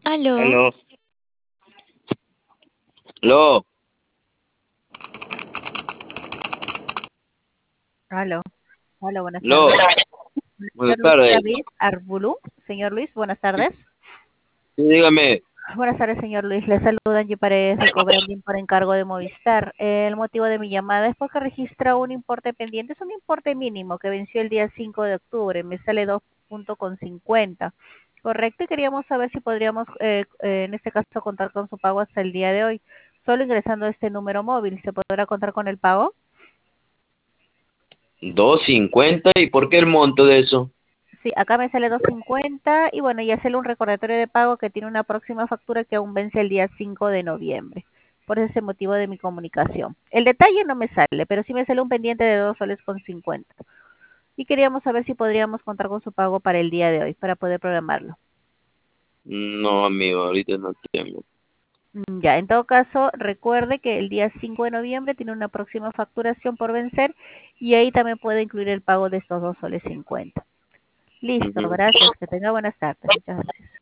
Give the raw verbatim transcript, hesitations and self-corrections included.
Aló, Aló, aló, Aló, hola, buenas aló. tardes. Buenas Señor Luis tardes. David Arbulú. Señor Luis, buenas tardes. Sí, dígame. Buenas tardes, señor Luis. Le saluda Angie Paredes de Cobrandín por encargo de Movistar. El motivo de mi llamada es porque registra un importe pendiente. Es un importe mínimo que venció el día cinco de octubre. Me sale dos punto cincuenta. Correcto, y queríamos saber si podríamos, eh, eh, en este caso, contar con su pago hasta el día de hoy. Solo ingresando este número móvil, ¿se podrá contar con el pago? Dos cincuenta. ¿Y por qué el monto de eso? Sí, acá me sale dos cincuenta y bueno, y hacerle un recordatorio de pago que tiene una próxima factura que aún vence el día cinco de noviembre. Por ese motivo de mi comunicación. El detalle no me sale, pero sí me sale un pendiente de dos soles con cincuenta. Y queríamos saber si podríamos contar con su pago para el día de hoy, para poder programarlo. No, amigo, ahorita no tengo. Mm, Ya, en todo caso, recuerde que el día cinco de noviembre tiene una próxima facturación por vencer y ahí también puede incluir el pago de estos dos soles cincuenta. Listo, Ujú. gracias. Que tenga buenas tardes. Muchas gracias.